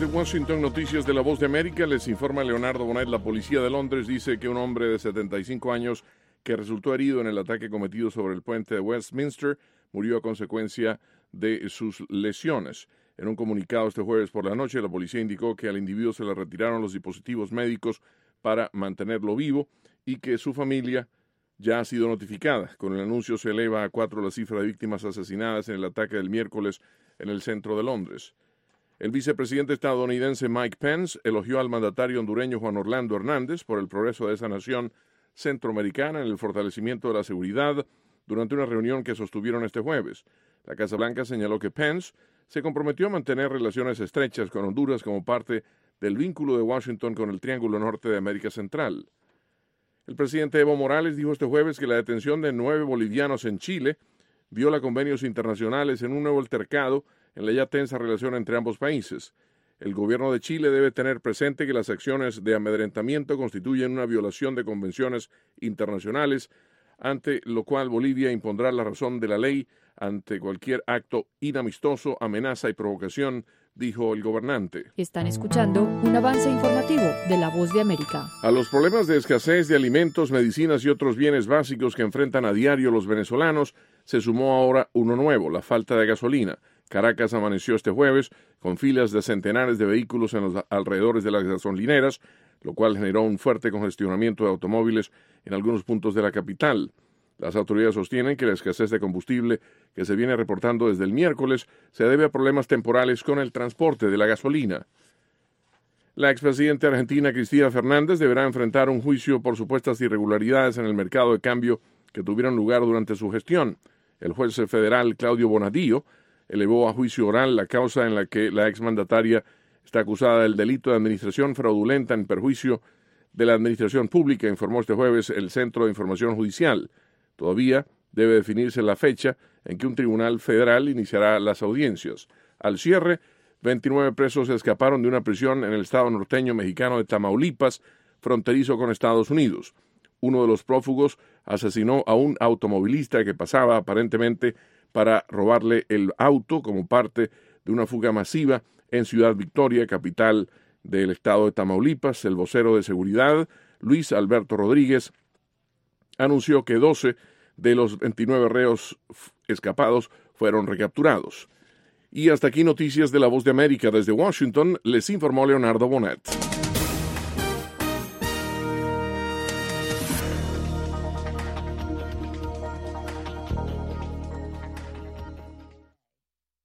Desde Washington, Noticias de la Voz de América, les informa Leonardo Bonet. La policía de Londres dice que un hombre de 75 años que resultó herido en el ataque cometido sobre el puente de Westminster murió a consecuencia de sus lesiones. En un comunicado este jueves por la noche, la policía indicó que al individuo se le retiraron los dispositivos médicos para mantenerlo vivo y que su familia ya ha sido notificada. Con el anuncio se eleva a 4 la cifra de víctimas asesinadas en el ataque del miércoles en el centro de Londres. El vicepresidente estadounidense Mike Pence elogió al mandatario hondureño Juan Orlando Hernández por el progreso de esa nación centroamericana en el fortalecimiento de la seguridad durante una reunión que sostuvieron este jueves. La Casa Blanca señaló que Pence se comprometió a mantener relaciones estrechas con Honduras como parte del vínculo de Washington con el Triángulo Norte de América Central. El presidente Evo Morales dijo este jueves que la detención de 9 bolivianos en Chile viola convenios internacionales en un nuevo altercado en la ya tensa relación entre ambos países. El gobierno de Chile debe tener presente que las acciones de amedrentamiento constituyen una violación de convenciones internacionales, ante lo cual Bolivia impondrá la razón de la ley ante cualquier acto inamistoso, amenaza y provocación, dijo el gobernante. Están escuchando un avance informativo de La Voz de América. A los problemas de escasez de alimentos, medicinas y otros bienes básicos que enfrentan a diario los venezolanos, se sumó ahora uno nuevo, la falta de gasolina. Caracas amaneció este jueves con filas de centenares de vehículos en los alrededores de las gasolineras, lo cual generó un fuerte congestionamiento de automóviles en algunos puntos de la capital. Las autoridades sostienen que la escasez de combustible que se viene reportando desde el miércoles se debe a problemas temporales con el transporte de la gasolina. La expresidenta argentina Cristina Fernández deberá enfrentar un juicio por supuestas irregularidades en el mercado de cambio que tuvieron lugar durante su gestión. El juez federal Claudio Bonadío elevó a juicio oral la causa en la que la exmandataria está acusada del delito de administración fraudulenta en perjuicio de la administración pública, informó este jueves el Centro de Información Judicial. Todavía debe definirse la fecha en que un tribunal federal iniciará las audiencias. Al cierre, 29 presos escaparon de una prisión en el estado norteño mexicano de Tamaulipas, fronterizo con Estados Unidos. Uno de los prófugos asesinó a un automovilista que pasaba aparentemente para robarle el auto como parte de una fuga masiva en Ciudad Victoria, capital del estado de Tamaulipas. El vocero de seguridad, Luis Alberto Rodríguez, anunció que 12 de los 29 reos escapados fueron recapturados. Y hasta aquí Noticias de la Voz de América. Desde Washington les informó Leonardo Bonet.